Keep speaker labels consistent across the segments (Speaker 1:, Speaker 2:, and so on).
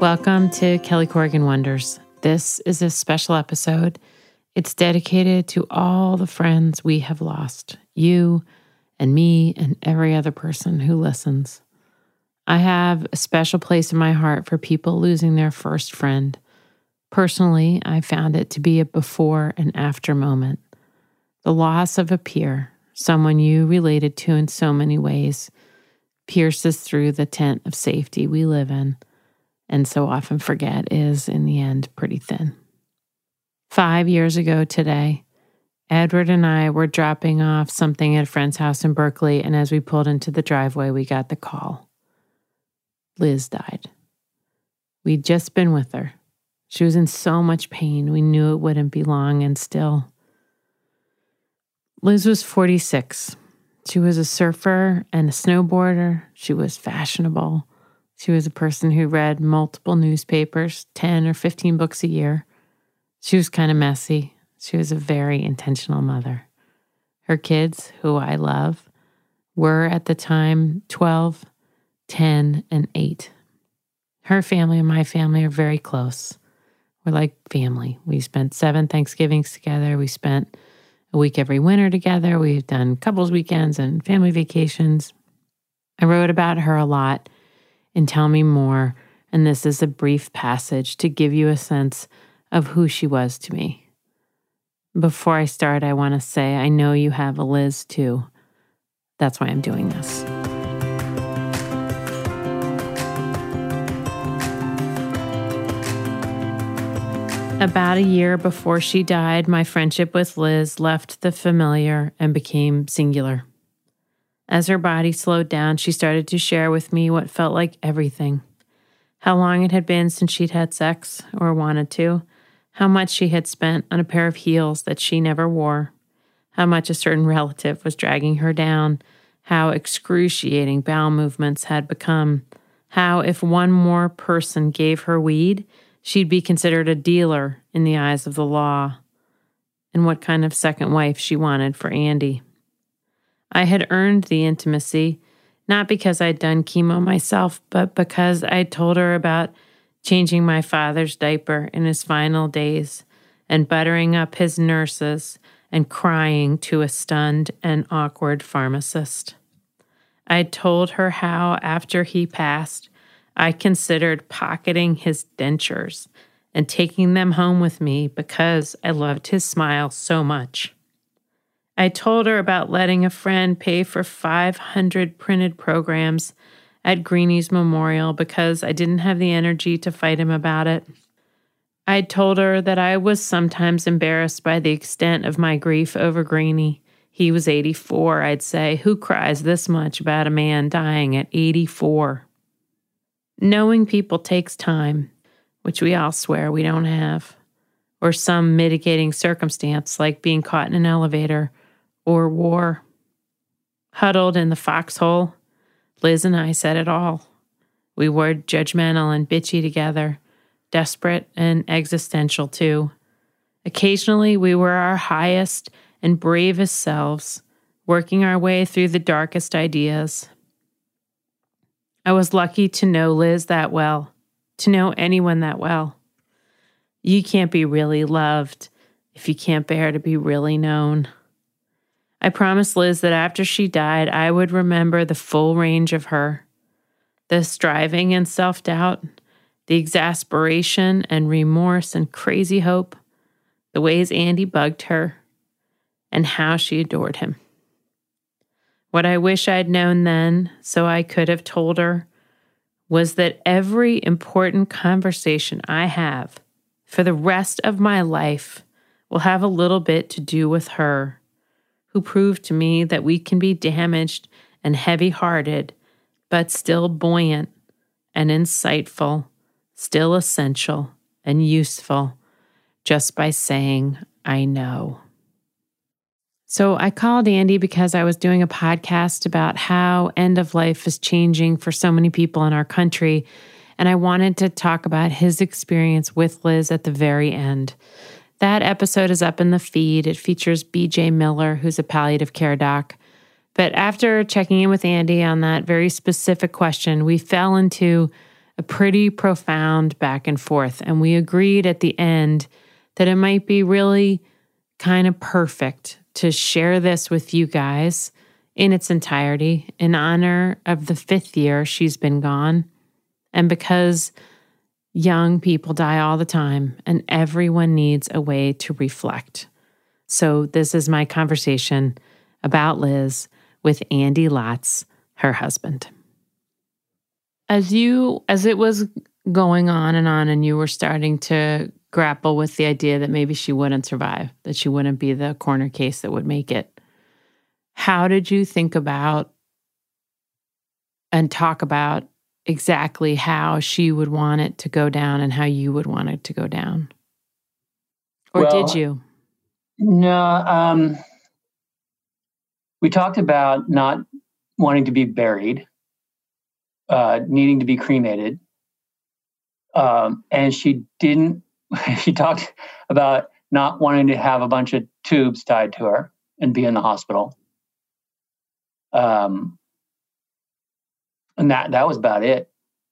Speaker 1: Welcome to Kelly Corrigan Wonders. This is a special episode. It's dedicated to all the friends we have lost, you and me and every other person who listens. I have a special place in my heart for people losing their first friend. Personally, I found it to be a before and after moment. The loss of a peer, someone you related to in so many ways, pierces through the tent of safety we live in, and so often forget is, in the end, pretty thin. 5 years ago today, Edward and I were dropping off something at a friend's house in Berkeley, and as we pulled into the driveway, we got the call. Liz died. We'd just been with her. She was in so much pain, we knew it wouldn't be long, and still. Liz was 46. She was a surfer and a snowboarder. She was fashionable. She was a person who read multiple newspapers, 10 or 15 books a year. She was kind of messy. She was a very intentional mother. Her kids, who I love, were at the time 12, 10, and 8. Her family and my family are very close. We're like family. We spent 7 Thanksgivings together. We spent a week every winter together. We've done couples weekends and family vacations. I wrote about her a lot in Tell Me More, and this is a brief passage to give you a sense of who she was to me. Before I start, I want to say I know you have a Liz too. That's why I'm doing this. About a year before she died, my friendship with Liz left the familiar and became singular. As her body slowed down, she started to share with me what felt like everything. How long it had been since she'd had sex, or wanted to. How much she had spent on a pair of heels that she never wore. How much a certain relative was dragging her down. How excruciating bowel movements had become. How if one more person gave her weed, she'd be considered a dealer in the eyes of the law. And what kind of second wife she wanted for Andy. I had earned the intimacy, not because I'd done chemo myself, but because I'd told her about changing my father's diaper in his final days and buttering up his nurses and crying to a stunned and awkward pharmacist. I'd told her how, after he passed, I considered pocketing his dentures and taking them home with me because I loved his smile so much. I told her about letting a friend pay for 500 printed programs at Greenie's Memorial because I didn't have the energy to fight him about it. I told her that I was sometimes embarrassed by the extent of my grief over Greenie. He was 84, I'd say. Who cries this much about a man dying at 84? Knowing people takes time, which we all swear we don't have, or some mitigating circumstance like being caught in an elevator or war. Huddled in the foxhole, Liz and I said it all. We were judgmental and bitchy together, desperate and existential too. Occasionally, we were our highest and bravest selves, working our way through the darkest ideas. I was lucky to know Liz that well, to know anyone that well. You can't be really loved if you can't bear to be really known. I promised Liz that after she died, I would remember the full range of her. The striving and self-doubt, the exasperation and remorse and crazy hope, the ways Andy bugged her, and how she adored him. What I wish I'd known then, so I could have told her, was that every important conversation I have for the rest of my life will have a little bit to do with her, who proved to me that we can be damaged and heavy-hearted, but still buoyant and insightful, still essential and useful, just by saying, I know. So I called Andy because I was doing a podcast about how end of life is changing for so many people in our country, and I wanted to talk about his experience with Liz at the very end. That episode is up in the feed. It features BJ Miller, who's a palliative care doc. But after checking in with Andy on that very specific question, we fell into a pretty profound back and forth. And we agreed at the end that it might be really kind of perfect to share this with you guys in its entirety in honor of the 5th year she's been gone. And because young people die all the time and everyone needs a way to reflect. So this is my conversation about Liz with Andy Latz, her husband. As it was going on and you were starting to grapple with the idea that maybe she wouldn't survive, that she wouldn't be the corner case that would make it, how did you think about and talk about exactly how she would want it to go down and how you would want it to go down? Or did you?
Speaker 2: No, we talked about not wanting to be buried, needing to be cremated. And she talked about not wanting to have a bunch of tubes tied to her and be in the hospital. And that was about it.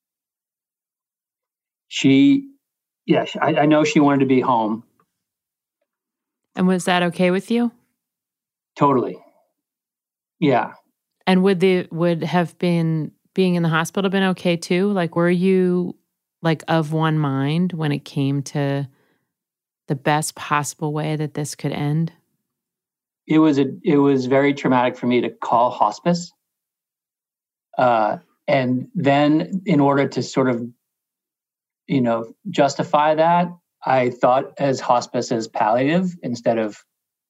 Speaker 2: I know she wanted to be home.
Speaker 1: And was that okay with you?
Speaker 2: Totally. Yeah.
Speaker 1: And would have been being in the hospital been okay too? Like, were you like of one mind when it came to the best possible way that this could end?
Speaker 2: It was very traumatic for me to call hospice. And then in order to sort of, justify that, I thought as hospice as palliative instead of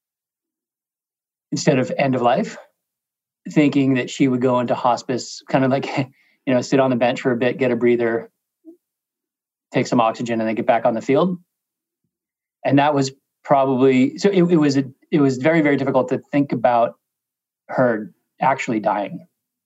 Speaker 2: end of life, thinking that she would go into hospice kind of like, sit on the bench for a bit, get a breather, take some oxygen, and then get back on the field. And that was probably, so it was very, very difficult to think about her actually dying.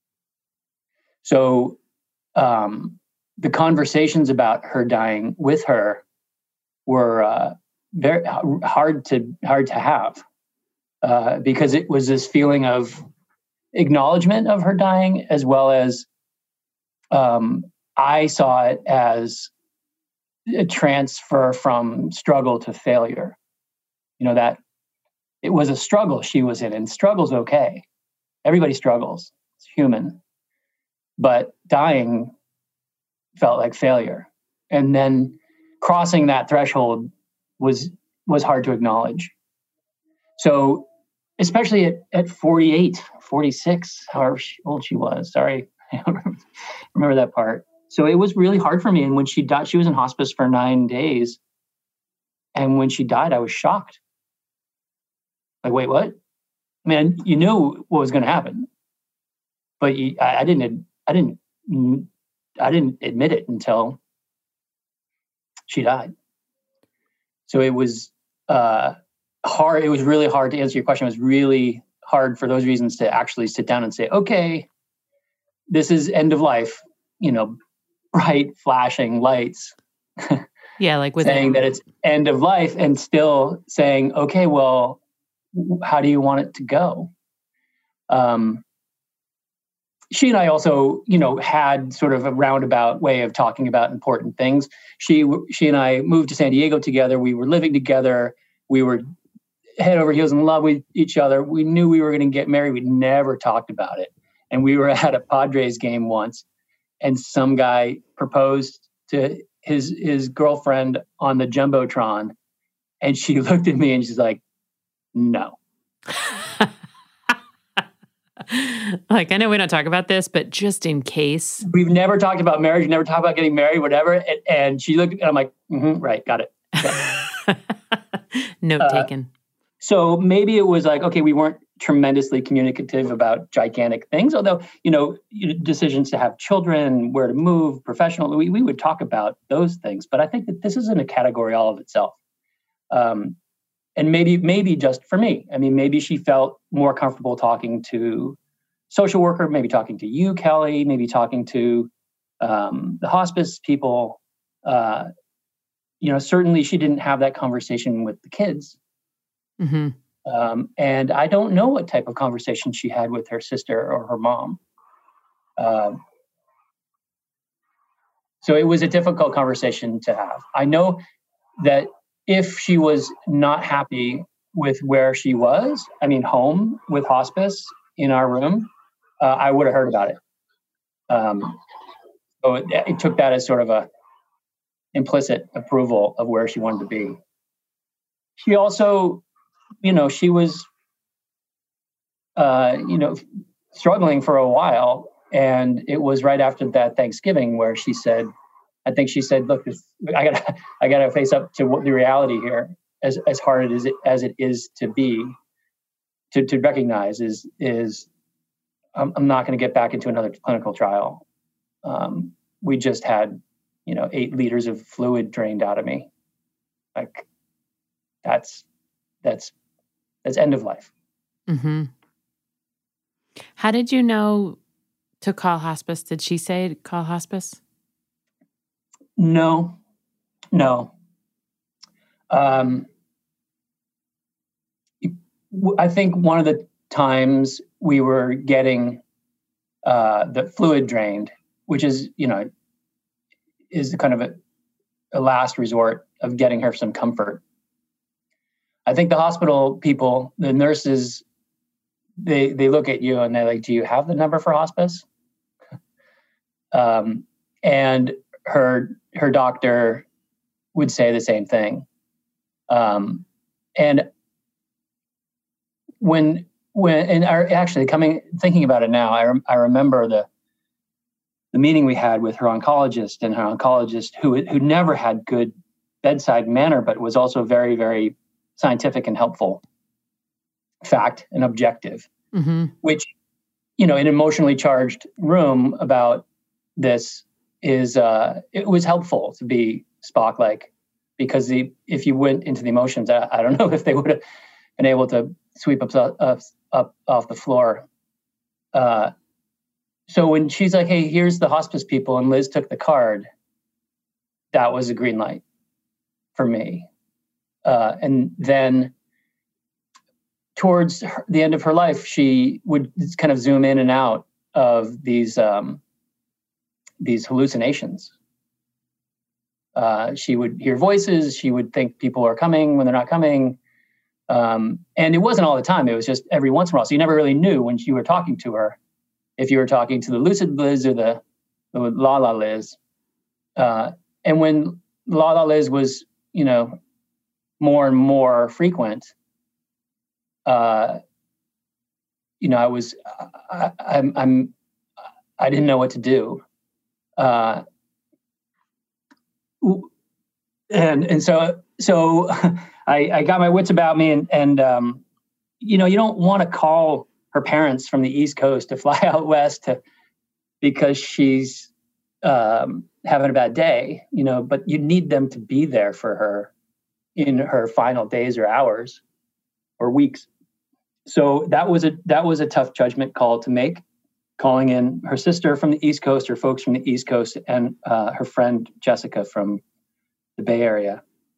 Speaker 2: So the conversations about her dying with her were very hard to have because it was this feeling of acknowledgement of her dying, as well as I saw it as a transfer from struggle to failure. That it was a struggle she was in, and struggle's okay. Everybody struggles. It's human. But dying felt like failure. And then crossing that threshold was hard to acknowledge. So especially at 48, 46, however old she was. Sorry, I don't remember that part. So it was really hard for me. And when she died, she was in hospice for 9 days. And when she died, I was shocked. Like, wait, what? Man, you knew what was going to happen, but I didn't admit it until she died. So it was hard. It was really hard to answer your question. It was really hard for those reasons to actually sit down and say, okay, this is end of life, bright flashing lights.
Speaker 1: Yeah, like with
Speaker 2: saying that it's end of life and still saying, okay, well, how do you want it to go? She and I also, had sort of a roundabout way of talking about important things. She and I moved to San Diego together. We were living together. We were head over heels in love with each other. We knew we were going to get married. We never talked about it. And we were at a Padres game once, and some guy proposed to his girlfriend on the Jumbotron. And she looked at me and she's like, no.
Speaker 1: Like, I know we don't talk about this, but just in case.
Speaker 2: We've never talked about marriage, never talked about getting married, whatever. And she looked, and I'm like, right, got it. Yeah.
Speaker 1: Note taken.
Speaker 2: So maybe it was like, okay, we weren't tremendously communicative about gigantic things, although, decisions to have children, where to move, professional, we would talk about those things. But I think that this isn't a category all of itself. And maybe just for me. I mean, maybe she felt more comfortable talking to social worker, maybe talking to you, Kelly, maybe talking to the hospice people. Certainly she didn't have that conversation with the kids.
Speaker 1: Mm-hmm.
Speaker 2: And I don't know what type of conversation she had with her sister or her mom. So it was a difficult conversation to have. I know that if she was not happy with where she was, home with hospice in our room, I would have heard about it. So it took that as sort of a implicit approval of where she wanted to be. She also, she was, struggling for a while. And it was right after that Thanksgiving where she said, look, I gotta face up to what the reality here, as hard as it is to be, to recognize is I'm not going to get back into another clinical trial. We just had, 8 liters of fluid drained out of me. Like that's end of life.
Speaker 1: Mm-hmm. How did you know to call hospice? Did she say to call hospice?
Speaker 2: No. I think one of the times we were getting the fluid drained, which is, is kind of a last resort of getting her some comfort. I think the hospital people, the nurses, they look at you and they're like, do you have the number for hospice? And her doctor would say the same thing. And thinking about it now, I remember the meeting we had with her oncologist, and her oncologist who never had good bedside manner, but was also very, very scientific and helpful, fact and objective, mm-hmm. which, in an emotionally charged room about this is, it was helpful to be Spock-like, because if you went into the emotions, I don't know if they would have been able to sweep up off the floor. So when she's like, hey, here's the hospice people, and Liz took the card, that was a green light for me. And then towards the end of her life, she would kind of zoom in and out of these hallucinations. She would hear voices. She would think people are coming when they're not coming. And it wasn't all the time. It was just every once in a while. So you never really knew when you were talking to her, if you were talking to the lucid Liz or the La-La Liz. And when La-La Liz was, more and more frequent, I didn't know what to do. And so I got my wits about me, and you don't want to call her parents from the East Coast to fly out west because she's having a bad day, but you need them to be there for her in her final days or hours or weeks. So that was a tough judgment call to make, calling in her sister from the East Coast, or folks from the East Coast, and her friend Jessica from the Bay Area.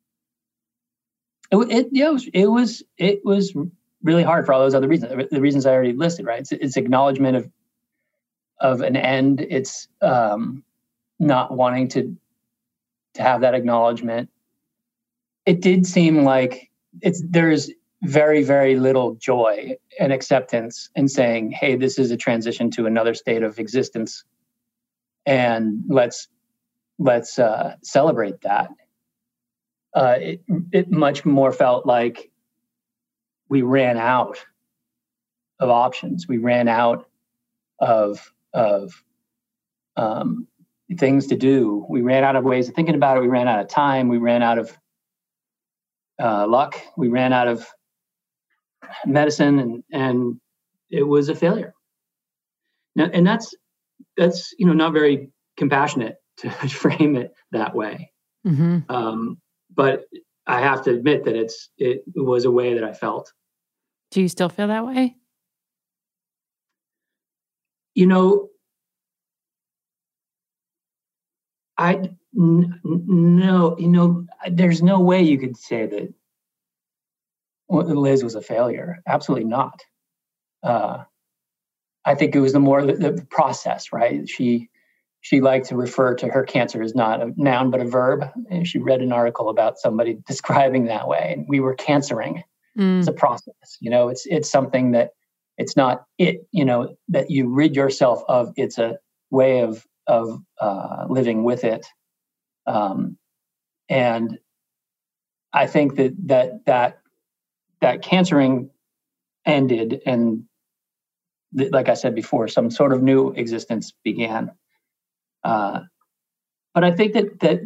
Speaker 2: It was really hard for all those other reasons. The reasons I already listed, right? It's acknowledgement of an end. It's not wanting to have that acknowledgement. It did seem like there's very, very little joy and acceptance in saying, hey, this is a transition to another state of existence, and let's celebrate that. It much more felt like we ran out of options. We ran out of things to do. We ran out of ways of thinking about it. We ran out of time. We ran out of luck. We ran out of medicine, and it was a failure. Now, and that's not very compassionate to frame it that way. Mm-hmm. But I have to admit that it was a way that I felt.
Speaker 1: Do you still feel that way?
Speaker 2: No. There's no way you could say that Liz was a failure. Absolutely not. I think it was the process, right? She she liked to refer to her cancer as not a noun, but a verb. And she read an article about somebody describing that way. And we were cancering. It's a process. It's something that it's not that you rid yourself of. It's a way of living with it. And I think that cancering ended, and like I said before, some sort of new existence began. But I think that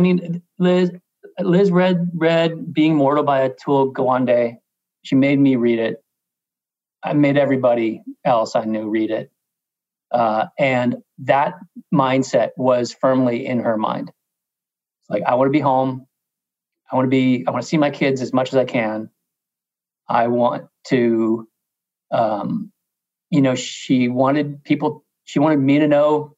Speaker 2: Liz read Being Mortal by Atul Gawande. She made me read it. I made everybody else I knew read it. And that mindset was firmly in her mind. It's like, I want to be home. I want to see my kids as much as I can. I want to, she wanted me to know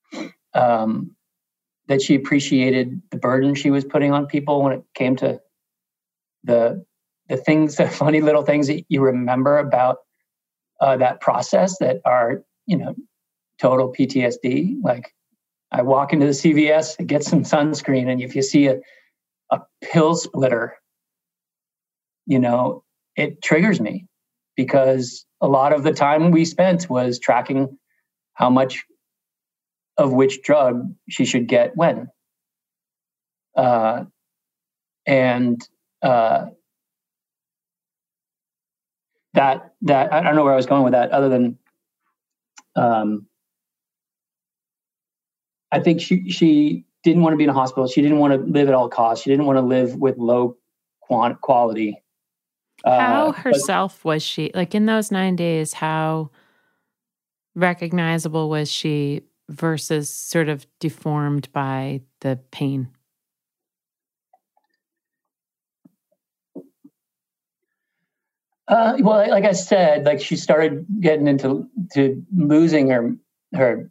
Speaker 2: that she appreciated the burden she was putting on people when it came to the things, the funny little things that you remember about that process that are, total PTSD. Like, I walk into the CVS and get some sunscreen, and if you see a pill splitter, it triggers me, because a lot of the time we spent was tracking how much of which drug she should get when. That I don't know where I was going with that, other than I think she didn't want to be in a hospital. She didn't want to live at all costs. She didn't want to live with low quality.
Speaker 1: How herself was she? Like, in those 9 days, how recognizable was she versus sort of deformed by the pain?
Speaker 2: Well, like I said, like, she started getting into losing her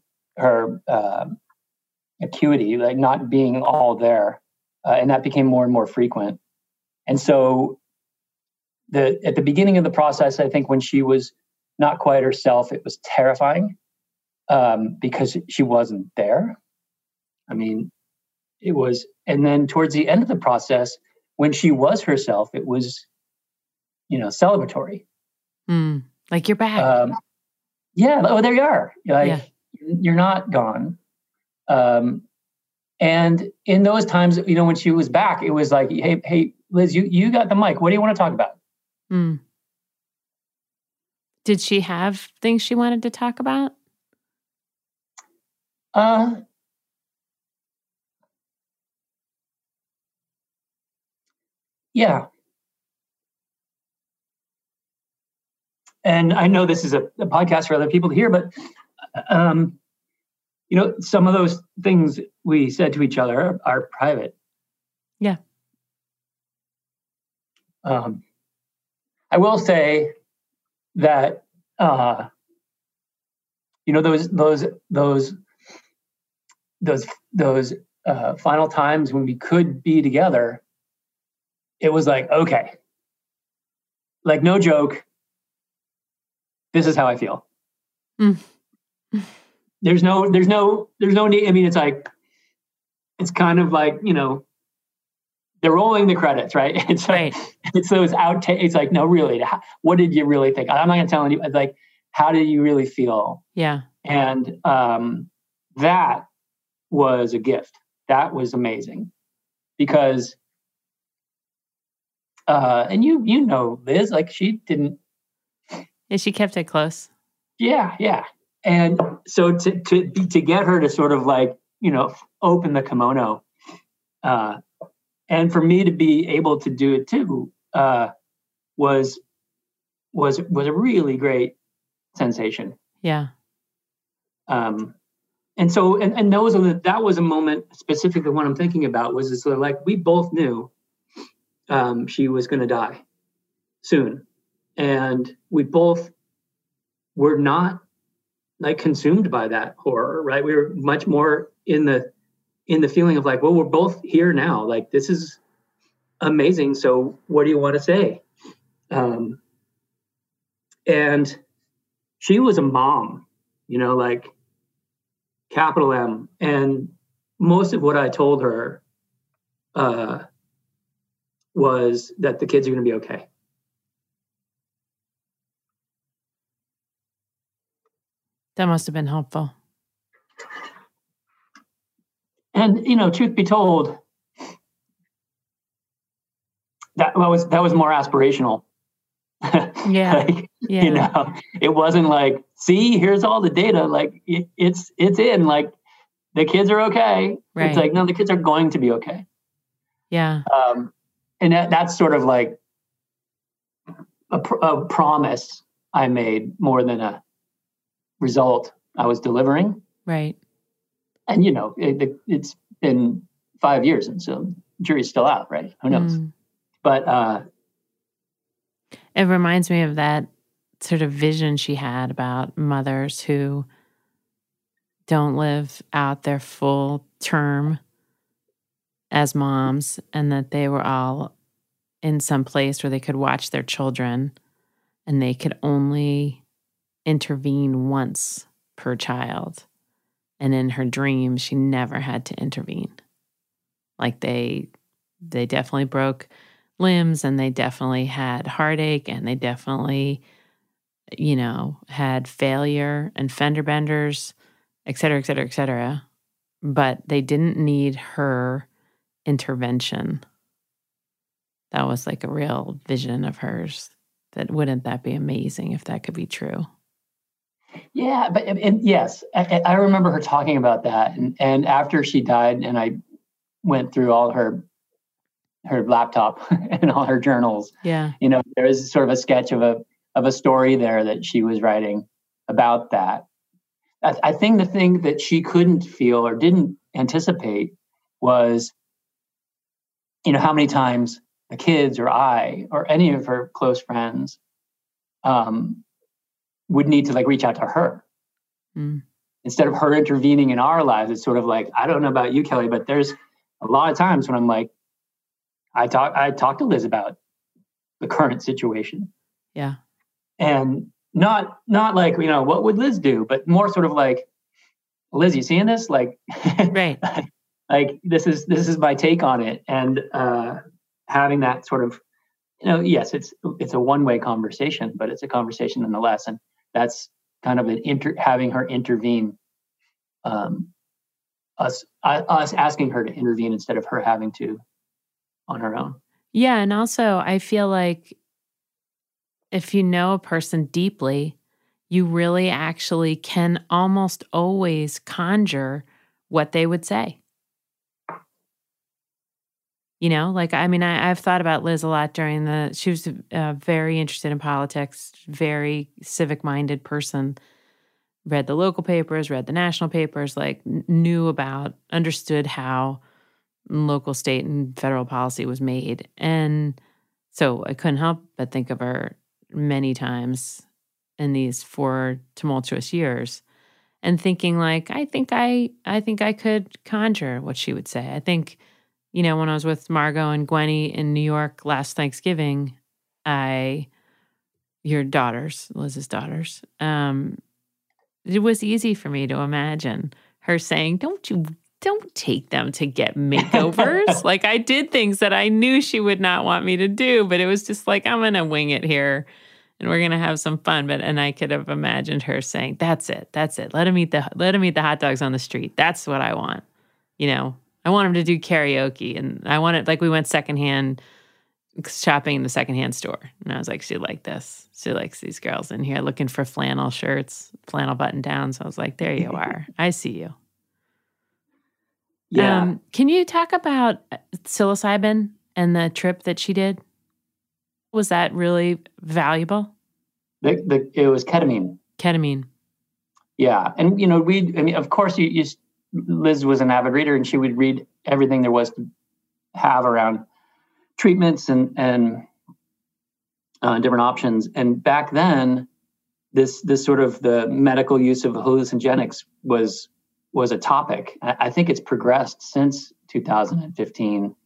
Speaker 2: acuity, like not being all there, and that became more and more frequent. And so, at the beginning of the process, I think when she was not quite herself, it was terrifying, because she wasn't there. I mean, it was, and then towards the end of the process, when she was herself, it was, celebratory.
Speaker 1: Like, you're back.
Speaker 2: Yeah. Oh, there you are. Like, you're not gone. And in those times, when she was back, it was like, hey, Liz, you got the mic. What do you want to talk about?
Speaker 1: Did she have things she wanted to talk about?
Speaker 2: Yeah. And I know this is a podcast for other people to hear, but, some of those things we said to each other are private.
Speaker 1: Yeah.
Speaker 2: I will say that, those final times when we could be together, it was like, okay, like, no joke, this is how I feel. There's no need. I mean, it's like, it's kind of like, they're rolling the credits, right? It's like, it's those outtakes. It's like, no, really, what did you really think? I'm not going to tell you. Like, how did you really feel?
Speaker 1: Yeah.
Speaker 2: And that was a gift. That was amazing, because, and Liz, like, she didn't.
Speaker 1: Yeah, she kept it close.
Speaker 2: Yeah. And so to get her to sort of, like, open the kimono, and for me to be able to do it too, was a really great sensation.
Speaker 1: Yeah.
Speaker 2: And so, and that was a moment, specifically what I'm thinking about, was sort of like, we both knew she was going to die soon, and we both were not, like, consumed by that horror, right? We were much more in the feeling of, like, well, we're both here now. Like, this is amazing. So what do you want to say? And she was a mom, like, capital M. And most of what I told her was that the kids are going to be okay.
Speaker 1: That must have been helpful.
Speaker 2: And, truth be told, that was more aspirational.
Speaker 1: Yeah.
Speaker 2: It wasn't like, see, here's all the data. Like it's in, like the kids are okay.
Speaker 1: Right.
Speaker 2: It's like, no, the kids are going to be okay.
Speaker 1: Yeah.
Speaker 2: And that's sort of like a promise I made more than a result I was delivering.
Speaker 1: Right.
Speaker 2: And, it's been 5 years, and so the jury's still out, right? Who knows? But
Speaker 1: it reminds me of that sort of vision she had about mothers who don't live out their full term as moms, and that they were all in some place where they could watch their children and they could only intervene once per child. And in her dreams, she never had to intervene. Like they definitely broke limbs, and they definitely had heartache, and they definitely, had failure and fender benders, et cetera, et cetera, et cetera. But they didn't need her intervention. That was like a real vision of hers. Wouldn't that be amazing if that could be true?
Speaker 2: Yeah, yes, I remember her talking about that. And after she died, and I went through all her laptop and all her journals.
Speaker 1: Yeah,
Speaker 2: there is sort of a sketch of a story there that she was writing about that. I think the thing that she couldn't feel or didn't anticipate was, how many times the kids or I or any of her close friends would need to like reach out to her. Instead of her intervening in our lives. It's sort of like, I don't know about you, Kelly, but there's a lot of times when I'm like, I talk to Liz about the current situation.
Speaker 1: Yeah.
Speaker 2: And not like, what would Liz do, but more sort of like, Liz, you seeing this? Like,
Speaker 1: right.
Speaker 2: Like this is my take on it. And having that sort of, yes, it's a one-way conversation, but it's a conversation nonetheless. And that's kind of having her intervene, us asking her to intervene instead of her having to on her own.
Speaker 1: Yeah. And also I feel like if you know a person deeply, you really actually can almost always conjure what they would say. I've thought about Liz a lot she was very interested in politics, very civic-minded person, read the local papers, read the national papers, understood how local, state, and federal policy was made. And so I couldn't help but think of her many times in these 4 tumultuous years and thinking like, I think I could conjure what she would say. I think, when I was with Margot and Gwenny in New York last Thanksgiving, your daughters, Liz's daughters, it was easy for me to imagine her saying, don't take them to get makeovers. Like I did things that I knew she would not want me to do, but it was just like, I'm going to wing it here and we're going to have some fun. And I could have imagined her saying, that's it. Let them eat the hot dogs on the street. That's what I want. I want them to do karaoke, and I want it like we went secondhand shopping in the secondhand store. And I was like, she liked this. She likes these girls in here looking for flannel shirts, flannel button downs. I was like, there you are. I see you.
Speaker 2: Yeah.
Speaker 1: Can you talk about psilocybin and the trip that she did? Was that really valuable?
Speaker 2: It was ketamine.
Speaker 1: Ketamine.
Speaker 2: Yeah. And, of course, Liz was an avid reader, and she would read everything there was to have around treatments and different options. And back then, this sort of the medical use of hallucinogenics was a topic. I think it's progressed since 2015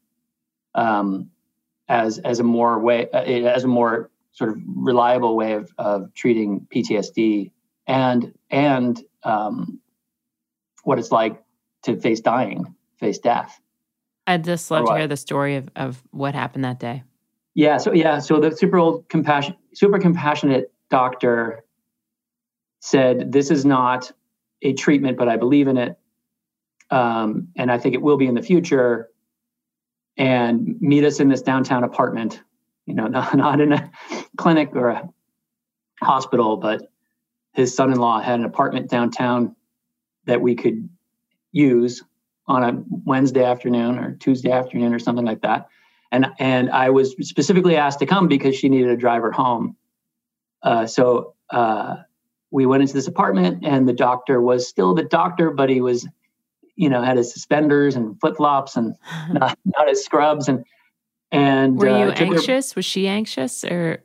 Speaker 2: as a more sort of reliable way of treating PTSD and what it's like to face death.
Speaker 1: I'd just love to hear the story of what happened that day.
Speaker 2: Yeah. So the super compassionate doctor said, "This is not a treatment, but I believe in it. And I think it will be in the future. And meet us in this downtown apartment, not in a clinic or a hospital, but his son-in-law had an apartment downtown that we could use on a Wednesday afternoon or Tuesday afternoon or something like that. And I was specifically asked to come because she needed a driver home. So we went into this apartment, and the doctor was still the doctor, but he was, had his suspenders and flip-flops and not his scrubs. And
Speaker 1: were you anxious? Was she anxious or?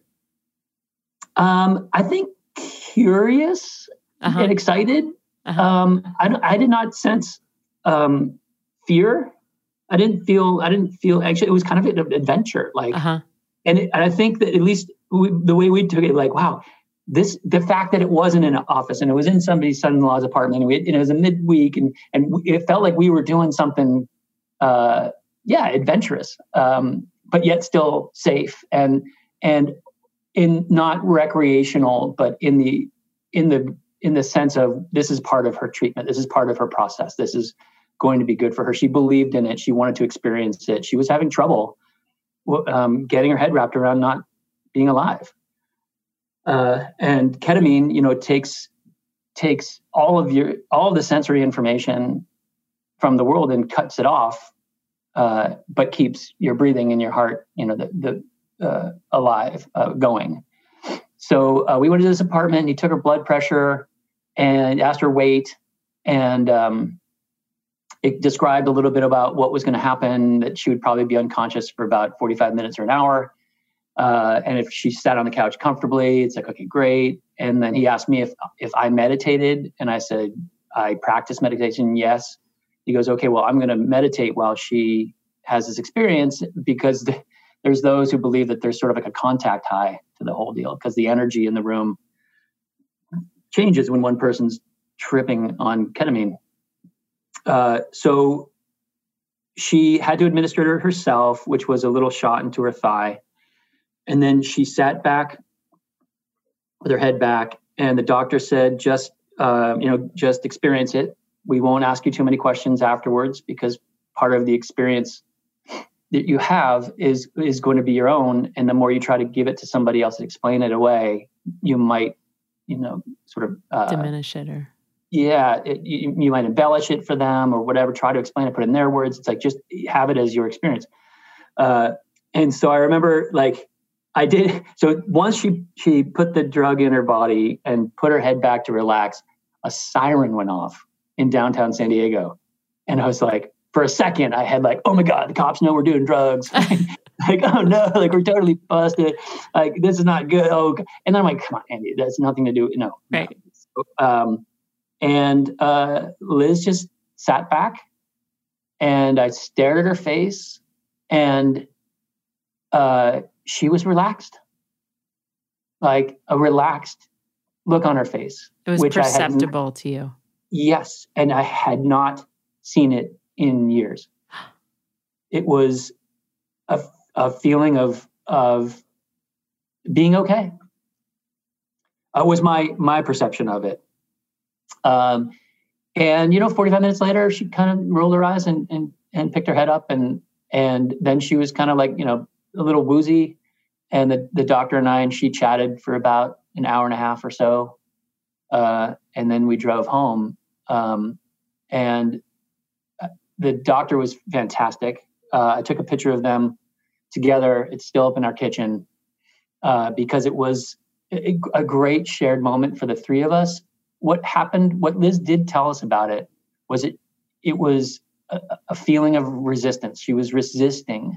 Speaker 2: I think curious and excited. I did not sense fear. I didn't feel actually, it was kind of an adventure. And I think that at least the way we took it, like, wow, the fact that it wasn't in an office and it was in somebody's son-in-law's apartment, and it was a midweek, and it felt like we were doing something, adventurous, but yet still safe and in not recreational, but in the sense of, this is part of her treatment. This is part of her process. This is going to be good for her. She believed in it. She wanted to experience it. She was having trouble getting her head wrapped around not being alive. And ketamine, takes all of the sensory information from the world and cuts it off, but keeps your breathing and your heart, alive, going. So we went to this apartment, and he took her blood pressure and asked her weight, and it described a little bit about what was going to happen, that she would probably be unconscious for about 45 minutes or an hour. And if she sat on the couch comfortably, it's like, okay, great. And then he asked me if I meditated, and I said, I practice meditation. Yes. He goes, okay, well, I'm going to meditate while she has this experience, because there's those who believe that there's sort of like a contact high to the whole deal, because the energy in the room changes when one person's tripping on ketamine. So she had to administer it herself, which was a little shot into her thigh. And then she sat back with her head back, and the doctor said, just experience it. We won't ask you too many questions afterwards, because part of the experience that you have is going to be your own. And the more you try to give it to somebody else and explain it away, you might, sort of
Speaker 1: diminish it, or
Speaker 2: you might embellish it for them or whatever. Try to explain it, put it in their words. It's like, just have it as your experience. And so I remember, I did. So once she put the drug in her body and put her head back to relax, a siren went off in downtown San Diego. And I was like, for a second, I had oh my God, the cops know we're doing drugs. Oh no, we're totally busted. This is not good. Oh, and then I'm like, come on, Andy, that's nothing to do. No.
Speaker 1: Right.
Speaker 2: So, and Liz just sat back, and I stared at her face, and she was relaxed, like a relaxed look on her face.
Speaker 1: It was perceptible to you.
Speaker 2: Yes. And I had not seen it in years. It was a feeling of being okay. Was my perception of it. And 45 minutes later, she kind of rolled her eyes and picked her head up, and then she was kind of a little woozy, and the doctor and she chatted for about an hour and a half or so. And then we drove home. And the doctor was fantastic. I took a picture of them together. It's still up in our kitchen, because it was a great shared moment for the three of us. What happened, what Liz did tell us about it, was it was a feeling of resistance. She was resisting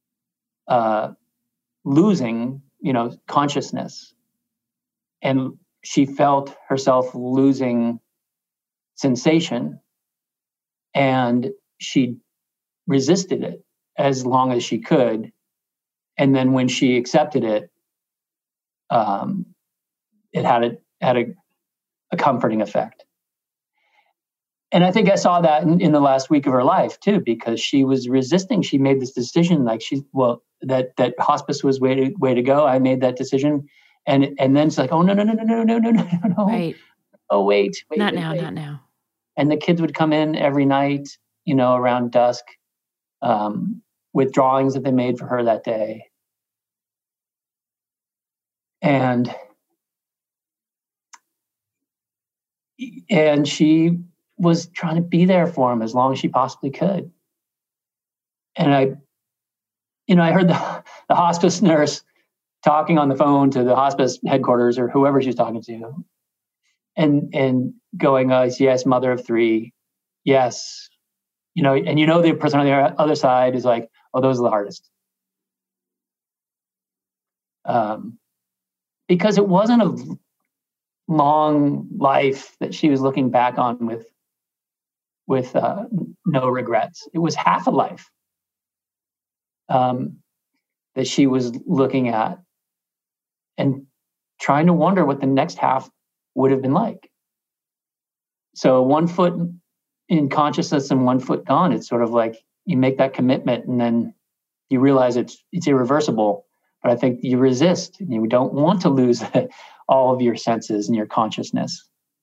Speaker 2: losing, consciousness. And she felt herself losing sensation, and she resisted it as long as she could. And then when she accepted it, it had a comforting effect. And I think I saw that in the last week of her life too, because she was resisting. She made this decision, like that hospice was way to go. I made that decision, and then it's like, oh no, no.
Speaker 1: Right.
Speaker 2: Oh wait.
Speaker 1: Not now.
Speaker 2: And the kids would come in every night, around dusk, with drawings that they made for her that day, and she was trying to be there for him as long as she possibly could. And I heard the hospice nurse talking on the phone to the hospice headquarters or whoever she's talking to, and going, yes, mother of three, yes, and the person on the other side is like, oh, those are the hardest, because it wasn't a long life that she was looking back on with no regrets. It was half a life that she was looking at and trying to wonder what the next half would have been like. So 1 foot in consciousness and 1 foot gone. It's sort of like you make that commitment and then you realize it's irreversible. But I think you resist and you don't want to lose all of your senses and your consciousness.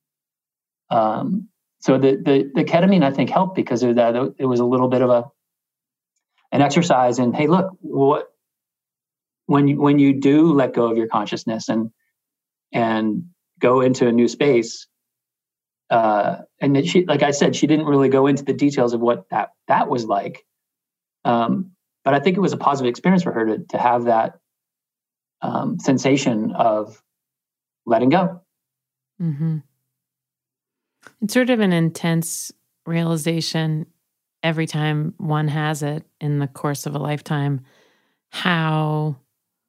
Speaker 2: So the ketamine, I think, helped because of that. It was a little bit of an exercise in, hey, look, when you do let go of your consciousness and go into a new space, and that she, like I said, she didn't really go into the details of what that was like. But I think it was a positive experience for her to have that sensation of letting go.
Speaker 1: Mm-hmm. It's sort of an intense realization every time one has it in the course of a lifetime, how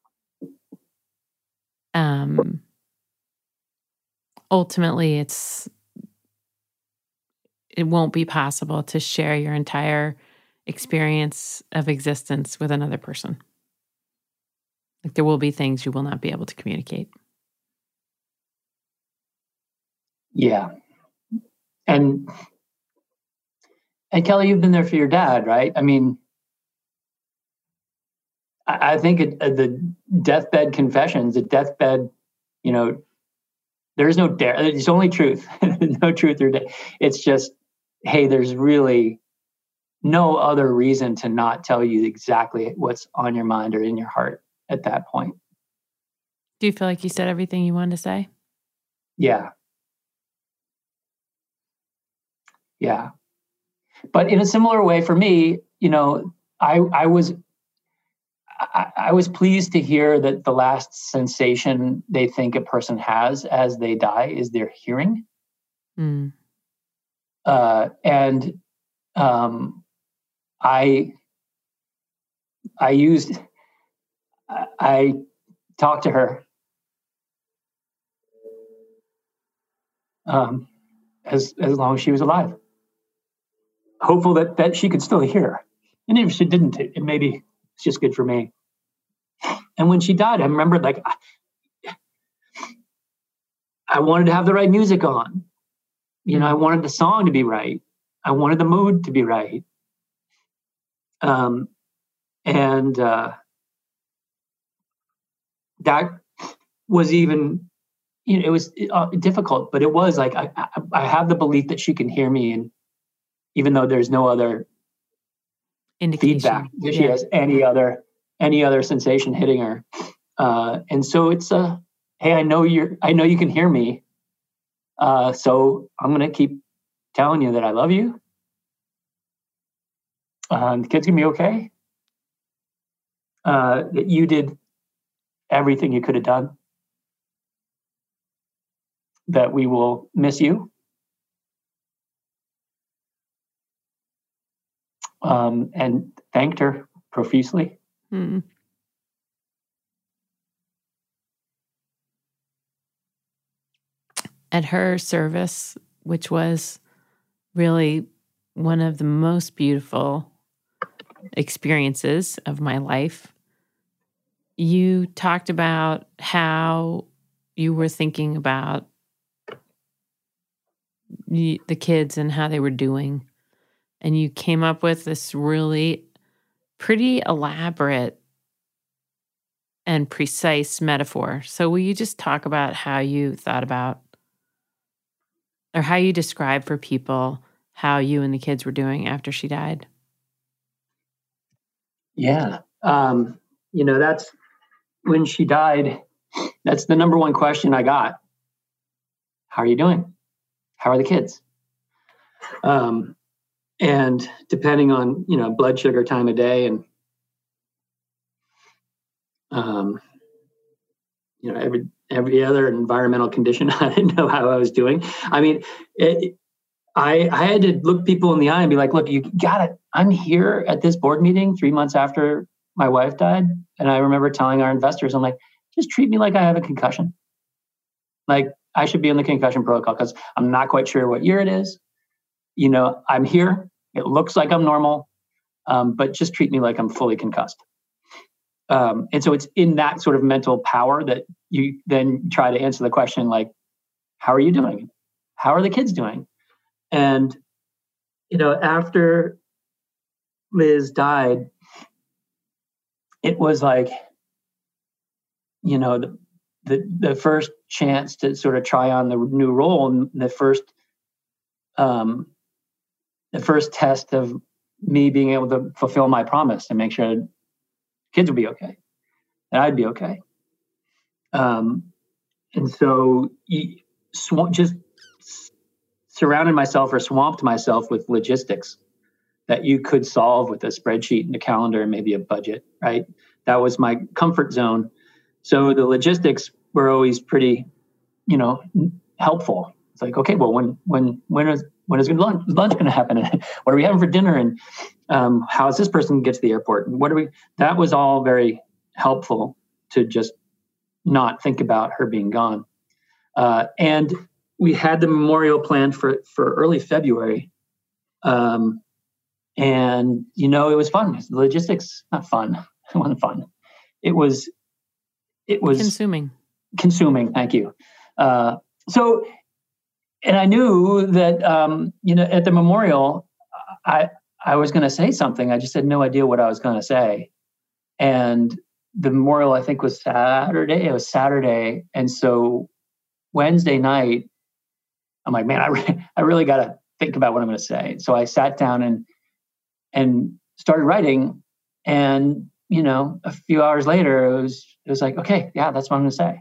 Speaker 1: ultimately it won't be possible to share your entire experience of existence with another person. Like there will be things you will not be able to communicate.
Speaker 2: Yeah. And Kelly, you've been there for your dad, right? I mean, I think the deathbed confessions, the deathbed, there is no dare. It's only truth. No truth or dare. It's just, hey, there's really no other reason to not tell you exactly what's on your mind or in your heart at that point.
Speaker 1: Do you feel like you said everything you wanted to say?
Speaker 2: Yeah. Yeah. But in a similar way for me, I was pleased to hear that the last sensation they think a person has as they die is their hearing.
Speaker 1: Mm.
Speaker 2: And I talked to her as long as she was alive, hopeful that she could still hear. And if she didn't, it maybe it's just good for me. And when she died, I remembered, like, I wanted to have the right music on. I wanted the song to be right. I wanted the mood to be right. And that was even, it was difficult, but it was like, I have the belief that she can hear me. And even though there's no other
Speaker 1: indication,
Speaker 2: feedback, that she has any other sensation hitting her. And so it's hey, I know you can hear me. So I'm going to keep telling you that I love you. The kid's going to be okay. That you did everything you could have done. That we will miss you. And thanked her profusely.
Speaker 1: Mm. At her service, which was really one of the most beautiful experiences of my life, you talked about how you were thinking about the kids and how they were doing. And you came up with this really pretty elaborate and precise metaphor. So will you just talk about how you thought about, or how you describe for people how you and the kids were doing after she died?
Speaker 2: Yeah. That's when she died. That's the number one question I got. How are you doing? How are the kids? And depending on, blood sugar, time of day, and, every other environmental condition, I didn't know how I was doing. I mean, I had to look people in the eye and be like, look, you got it. I'm here at this board meeting 3 months after my wife died. And I remember telling our investors, I'm like, just treat me like I have a concussion. Like I should be in the concussion protocol because I'm not quite sure what year it is. I'm here. It looks like I'm normal, but just treat me like I'm fully concussed. And so it's in that sort of mental power that you then try to answer the question, like, how are you doing? How are the kids doing? And, after Liz died, it was like, the first chance to sort of try on the new role, and the first test of me being able to fulfill my promise and make sure kids would be okay, and I'd be okay. And so just surrounded myself or swamped myself with logistics that you could solve with a spreadsheet and a calendar and maybe a budget, right? That was my comfort zone. So the logistics were always pretty, helpful. It's like, okay, well, when is lunch going to happen? What are we having for dinner? And how is this person get to the airport? That was all very helpful to just not think about her being gone. And we had the memorial planned for early February. And, it was fun. The logistics, not fun. It wasn't fun. It was
Speaker 1: consuming.
Speaker 2: Thank you. And I knew that, at the memorial, I was going to say something. I just had no idea what I was going to say. And the memorial, I think, was Saturday. It was Saturday. And so Wednesday night, I'm like, man, I really got to think about what I'm going to say. So I sat down and started writing. And, a few hours later, it was like, okay, yeah, that's what I'm going to say.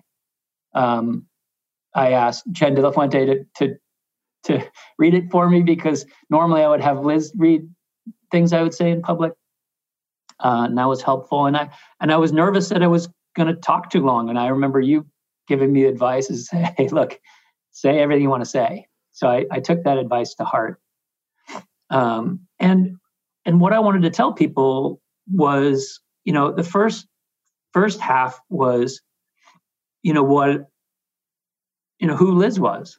Speaker 2: I asked Jen De La Fuente to read it for me, because normally I would have Liz read things I would say in public. And that was helpful. And I was nervous that I was going to talk too long. And I remember you giving me advice and say, hey, look, say everything you want to say. So I took that advice to heart. And what I wanted to tell people was, the first half was, who Liz was.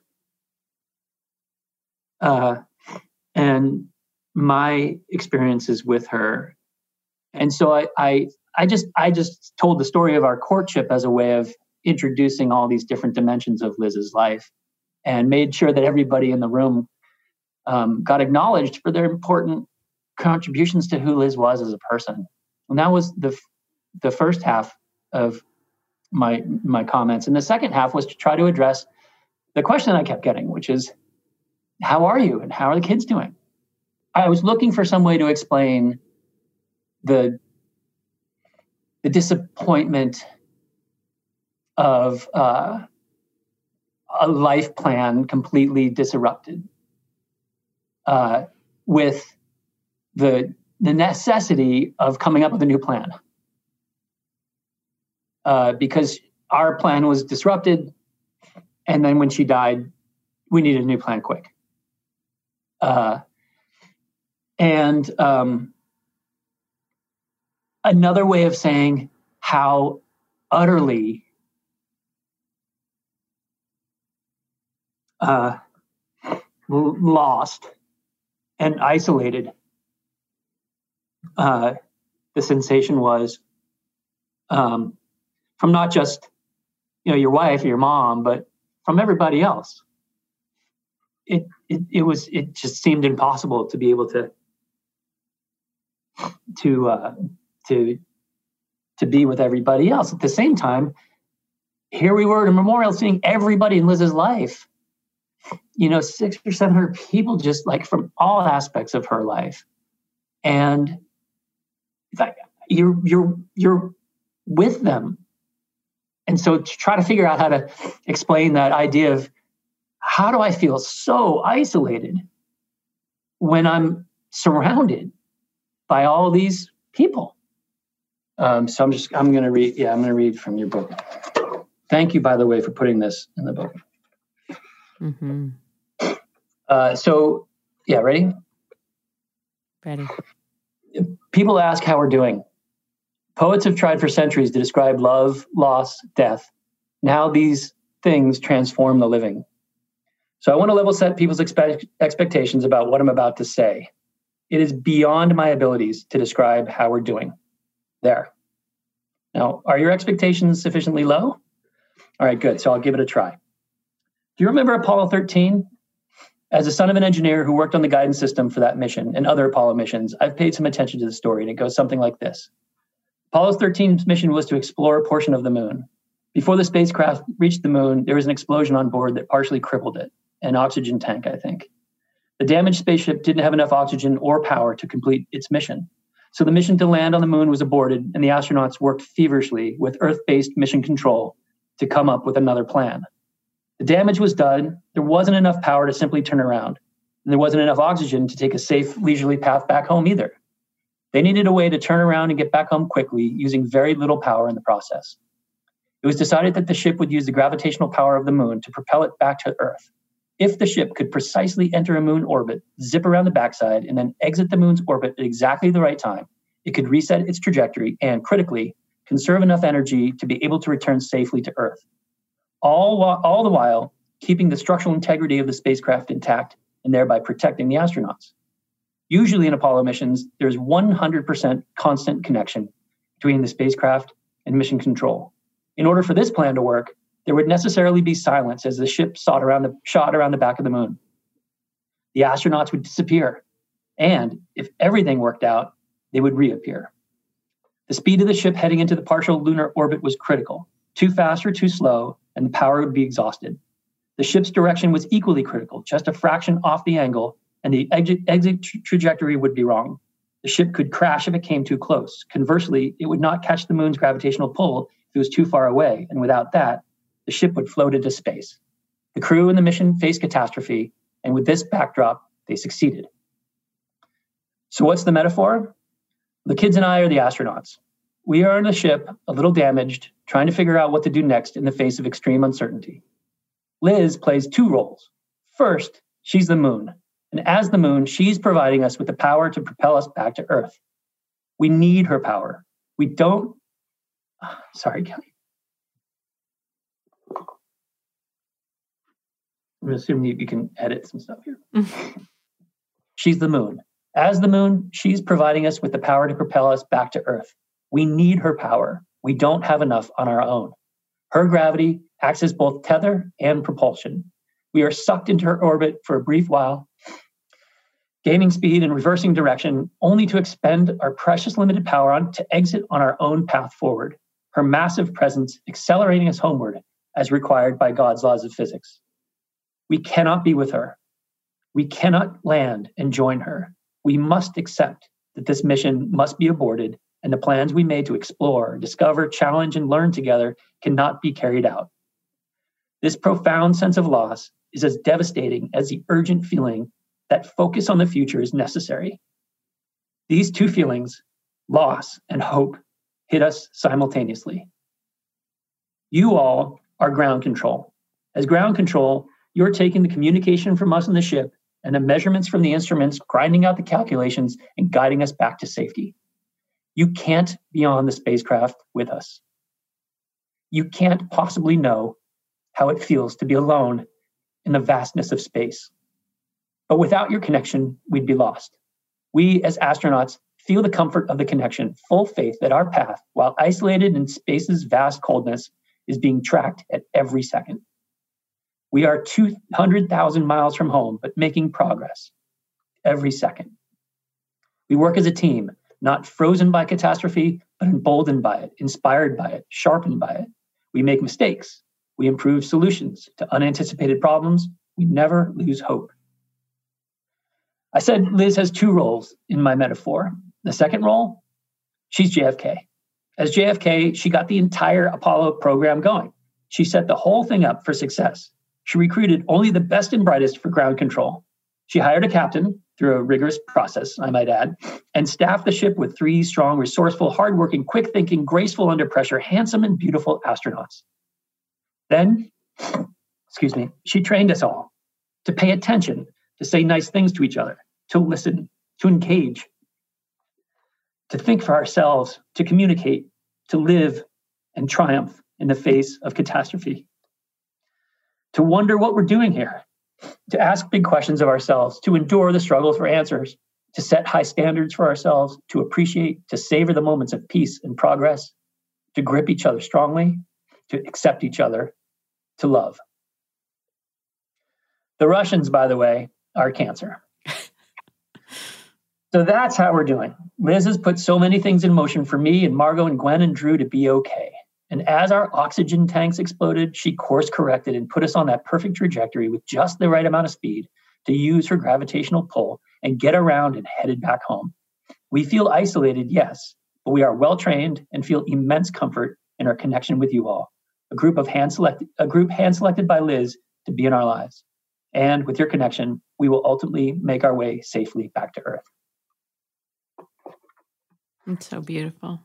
Speaker 2: And my experiences with her. And so I just told the story of our courtship as a way of introducing all these different dimensions of Liz's life, and made sure that everybody in the room got acknowledged for their important contributions to who Liz was as a person. And that was the first half of my comments. And the second half was to try to address the question I kept getting, which is, how are you and how are the kids doing? I was looking for some way to explain the disappointment of a life plan completely disrupted, with the necessity of coming up with a new plan. Because our plan was disrupted, and then when she died, we needed a new plan quick. And another way of saying how utterly lost and isolated the sensation was, from not just your wife or your mom, but from everybody else. it just seemed impossible to be able to be with everybody else. At the same time, here we were at a memorial seeing everybody in Liz's life, 600 or 700 people, just like from all aspects of her life. And you're with them. And so to try to figure out how to explain that idea of how do I feel so isolated when I'm surrounded by all these people? So I'm going to read. Yeah, I'm going to read from your book. Thank you, by the way, for putting this in the book.
Speaker 1: Mm-hmm.
Speaker 2: So, yeah, ready?
Speaker 1: Ready.
Speaker 2: People ask how we're doing. Poets have tried for centuries to describe love, loss, death. Now these things transform the living. So I want to level set people's expectations about what I'm about to say. It is beyond my abilities to describe how we're doing. There. Now, are your expectations sufficiently low? All right, good. So I'll give it a try. Do you remember Apollo 13? As a son of an engineer who worked on the guidance system for that mission and other Apollo missions, I've paid some attention to the story, and it goes something like this. Apollo 13's mission was to explore a portion of the moon. Before the spacecraft reached the moon, there was an explosion on board that partially crippled it, an oxygen tank, I think. The damaged spaceship didn't have enough oxygen or power to complete its mission. So the mission to land on the moon was aborted, and the astronauts worked feverishly with Earth-based mission control to come up with another plan. The damage was done. There wasn't enough power to simply turn around, and there wasn't enough oxygen to take a safe, leisurely path back home either. They needed a way to turn around and get back home quickly using very little power in the process. It was decided that the ship would use the gravitational power of the moon to propel it back to Earth. If the ship could precisely enter a moon orbit, zip around the backside, and then exit the moon's orbit at exactly the right time, it could reset its trajectory and, critically, conserve enough energy to be able to return safely to Earth. All the while keeping the structural integrity of the spacecraft intact and thereby protecting the astronauts. Usually in Apollo missions, there's 100% constant connection between the spacecraft and mission control. In order for this plan to work, there would necessarily be silence as the ship shot around the back of the moon. The astronauts would disappear, and if everything worked out, they would reappear. The speed of the ship heading into the partial lunar orbit was critical. Too fast or too slow, and the power would be exhausted. The ship's direction was equally critical, just a fraction off the angle, and the exit trajectory would be wrong. The ship could crash if it came too close. Conversely, it would not catch the moon's gravitational pull if it was too far away, and without that, the ship would float into space. The crew and the mission faced catastrophe, and with this backdrop, they succeeded. So what's the metaphor? The kids and I are the astronauts. We are on a ship, a little damaged, trying to figure out what to do next in the face of extreme uncertainty. Liz plays two roles. First, she's the moon. And as the moon, she's providing us with the power to propel us back to Earth. We need her power. We don't... Sorry, Kelly. I'm assuming you can edit some stuff here. She's the moon. As the moon, she's providing us with the power to propel us back to Earth. We need her power. We don't have enough on our own. Her gravity acts as both tether and propulsion. We are sucked into her orbit for a brief while, gaining speed and reversing direction, only to expend our precious limited power to exit on our own path forward. Her massive presence accelerating us homeward as required by God's laws of physics. We cannot be with her. We cannot land and join her. We must accept that this mission must be aborted, and the plans we made to explore, discover, challenge, and learn together cannot be carried out. This profound sense of loss is as devastating as the urgent feeling that focus on the future is necessary. These two feelings, loss and hope, hit us simultaneously. You all are ground control. As ground control, you're taking the communication from us on the ship and the measurements from the instruments, grinding out the calculations and guiding us back to safety. You can't be on the spacecraft with us. You can't possibly know how it feels to be alone in the vastness of space. But without your connection, we'd be lost. We, as astronauts, feel the comfort of the connection, full faith that our path, while isolated in space's vast coldness, is being tracked at every second. We are 200,000 miles from home, but making progress every second. We work as a team, not frozen by catastrophe, but emboldened by it, inspired by it, sharpened by it. We make mistakes. We improve solutions to unanticipated problems. We never lose hope. I said Liz has two roles in my metaphor. The second role, she's JFK. As JFK, she got the entire Apollo program going. She set the whole thing up for success. She recruited only the best and brightest for ground control. She hired a captain through a rigorous process, I might add, and staffed the ship with 3 strong, resourceful, hardworking, quick-thinking, graceful under pressure, handsome and beautiful astronauts. Then, she trained us all to pay attention, to say nice things to each other, to listen, to engage, to think for ourselves, to communicate, to live and triumph in the face of catastrophe, to wonder what we're doing here, to ask big questions of ourselves, to endure the struggle for answers, to set high standards for ourselves, to appreciate, to savor the moments of peace and progress, to grip each other strongly, to accept each other, to love. The Russians, by the way, are cancer. So that's how we're doing. Liz has put so many things in motion for me and Margot and Gwen and Drew to be okay. And as our oxygen tanks exploded, she course corrected and put us on that perfect trajectory with just the right amount of speed to use her gravitational pull and get around and headed back home. We feel isolated, yes, but we are well trained and feel immense comfort in our connection with you all. A group hand selected by Liz to be in our lives. And with your connection, we will ultimately make our way safely back to Earth.
Speaker 1: It's so beautiful.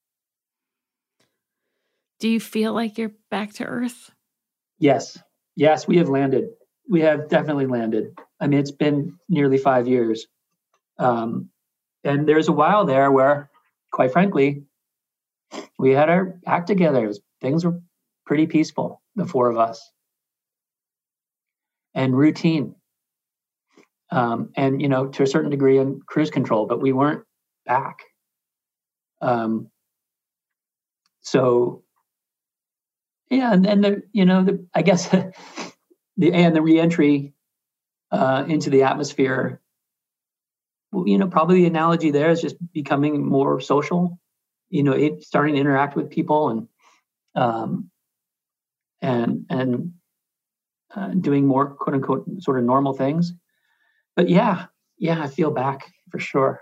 Speaker 1: Do you feel like you're back to Earth?
Speaker 2: Yes. Yes, we have landed. We have definitely landed. I mean, it's been nearly 5 years. And there's a while there where, quite frankly, we had our act together. Things were pretty peaceful, the 4 of us. And routine. And, to a certain degree in cruise control, but we weren't back. And I guess the reentry into the atmosphere. Well, probably the analogy there is just becoming more social. Starting to interact with people and doing more quote unquote sort of normal things. But yeah, I feel back for sure.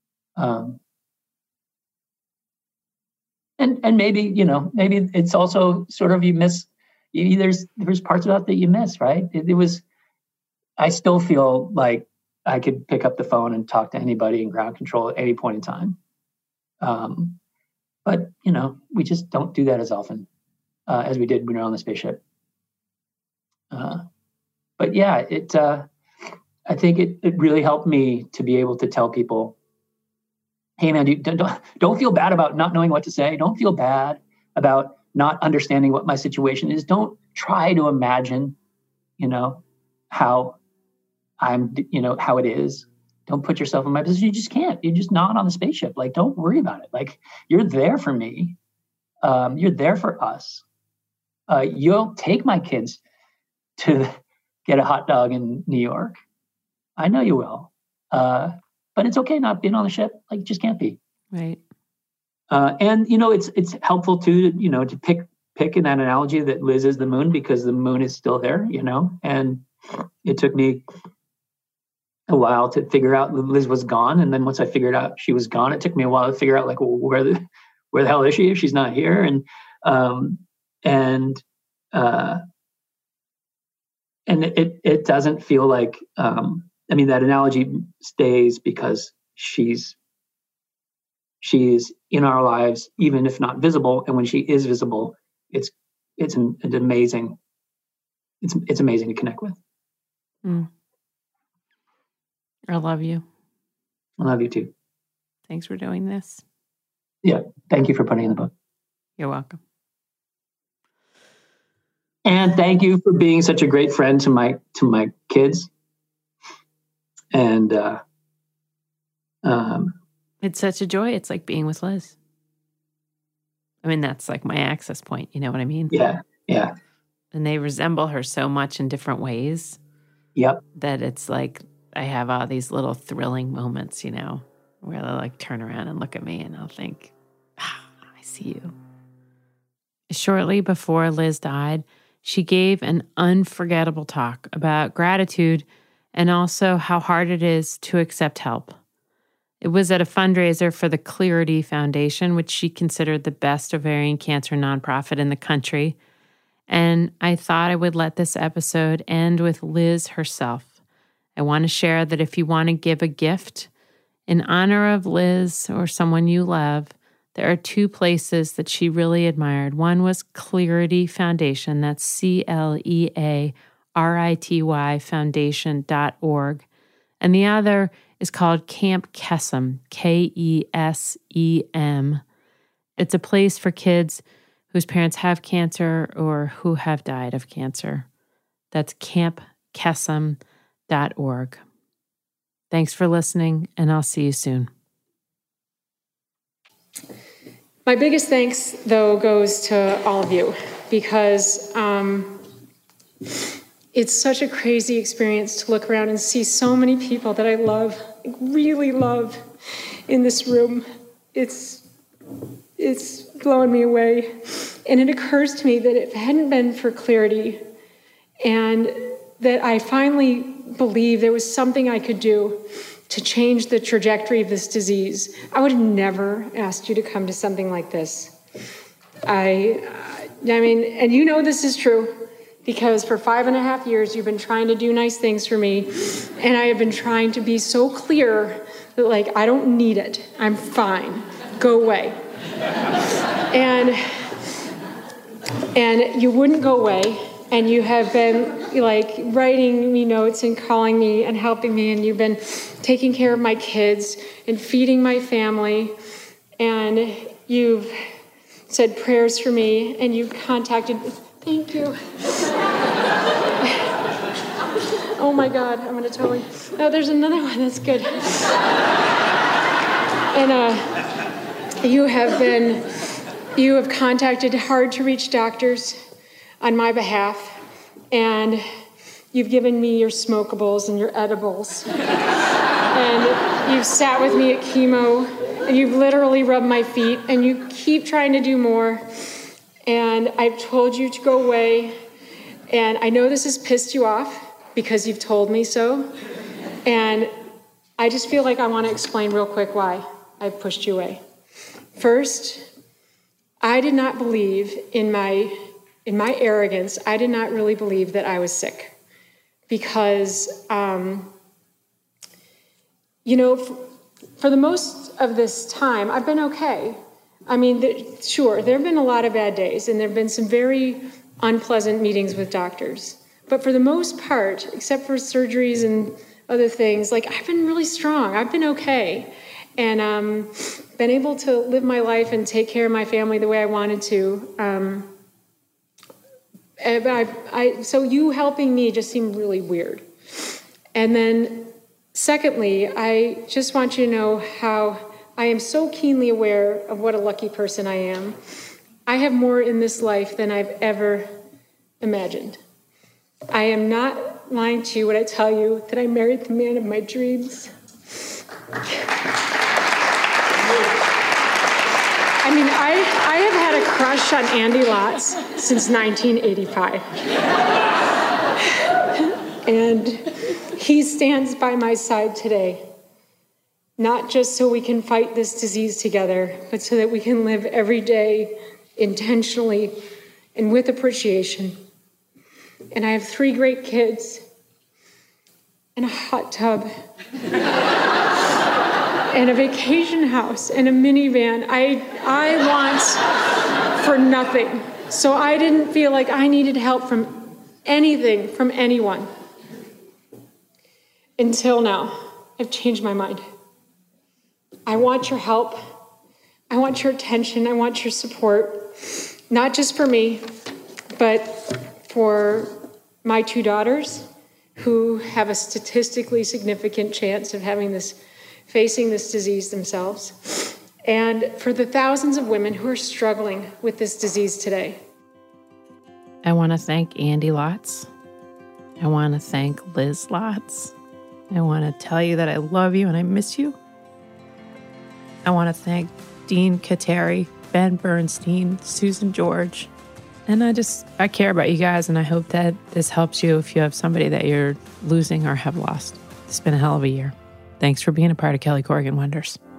Speaker 2: And maybe it's also sort of you miss. There's parts about that you miss, right? I still feel like I could pick up the phone and talk to anybody in ground control at any point in time. But we just don't do that as often as we did when we were on the spaceship. But yeah, I think it really helped me to be able to tell people, hey man, don't feel bad about not knowing what to say. Don't feel bad about not understanding what my situation is. Don't try to imagine, how I'm, how it is. Don't put yourself in my position. You just can't. You're just not on the spaceship. Like, don't worry about it. Like, you're there for me. You're there for us. You'll take my kids to get a hot dog in New York. I know you will. But it's okay not being on the ship. Like, you just can't be.
Speaker 1: Right.
Speaker 2: And it's helpful to pick in that analogy that Liz is the moon because the moon is still there, and it took me a while to figure out Liz was gone. And then once I figured out she was gone, it took me a while to figure out where the hell is she if she's not here? And it doesn't feel like, that analogy stays because she is in our lives, even if not visible. And when she is visible, it's amazing. It's amazing to connect with.
Speaker 1: Mm. I love you.
Speaker 2: I love you too.
Speaker 1: Thanks for doing this.
Speaker 2: Yeah. Thank you for putting in the book.
Speaker 1: You're welcome.
Speaker 2: And thank you for being such a great friend to my kids. And
Speaker 1: it's such a joy. It's like being with Liz. That's like my access point. You know what I mean?
Speaker 2: Yeah. Yeah.
Speaker 1: And they resemble her so much in different ways.
Speaker 2: Yep.
Speaker 1: That it's like I have all these little thrilling moments, where they'll like turn around and look at me and I'll think, I see you. Shortly before Liz died, she gave an unforgettable talk about gratitude and also how hard it is to accept help. It was at a fundraiser for the Clarity Foundation, which she considered the best ovarian cancer nonprofit in the country. And I thought I would let this episode end with Liz herself. I want to share that if you want to give a gift in honor of Liz or someone you love, there are two places that she really admired. One was Clarity Foundation, that's CLEARITY foundation.org. And the other is called Camp Kesem, KESEM. It's a place for kids whose parents have cancer or who have died of cancer. That's campkesem.org. Thanks for listening, and I'll see you soon.
Speaker 3: My biggest thanks, though, goes to all of you, because it's such a crazy experience to look around and see so many people that I love, really love, in this room. It's blowing me away. And it occurs to me that if it hadn't been for Clarity, and that I finally believed there was something I could do to change the trajectory of this disease, I would have never asked you to come to something like this. I mean, and you know this is true, because for 5.5 years you've been trying to do nice things for me, and I have been trying to be so clear that, like, I don't need it. I'm fine. Go away. And you wouldn't go away, and you have been, like, writing me notes and calling me and helping me, and you've been taking care of my kids and feeding my family, and you've said prayers for me, and you've contacted me. Thank you. Oh my God, I'm gonna totally. Oh, there's another one that's good. And you have contacted hard to reach doctors on my behalf, and you've given me your smokables and your edibles. And you've sat with me at chemo, and you've literally rubbed my feet, and you keep trying to do more. And I've told you to go away, and I know this has pissed you off because you've told me so. And I just feel like I want to explain real quick why I've pushed you away. First, I did not believe in my arrogance. I did not really believe that I was sick because, for the most of this time, I've been okay. I mean, sure, there have been a lot of bad days, and there have been some very unpleasant meetings with doctors. But for the most part, except for surgeries and other things, like, I've been really strong. I've been okay. And been able to live my life and take care of my family the way I wanted to. So you helping me just seemed really weird. And then secondly, I just want you to know how I am so keenly aware of what a lucky person I am. I have more in this life than I've ever imagined. I am not lying to you when I tell you that I married the man of my dreams. I mean, I have had a crush on Andy Lotz since 1985. And he stands by my side today, not just so we can fight this disease together, but so that we can live every day intentionally and with appreciation. And I have 3 great kids and a hot tub and a vacation house and a minivan. I want for nothing. So I didn't feel like I needed help from anything, from anyone. Until now, I've changed my mind. I want your help. I want your attention. I want your support, not just for me, but for my 2 daughters who have a statistically significant chance of facing this disease themselves, and for the thousands of women who are struggling with this disease today.
Speaker 1: I want to thank Andy Lotz. I want to thank Liz Lotz. I want to tell you that I love you and I miss you. I want to thank Dean Kateri, Ben Bernstein, Susan George. And I care about you guys, and I hope that this helps you if you have somebody that you're losing or have lost. It's been a hell of a year. Thanks for being a part of Kelly Corrigan Wonders.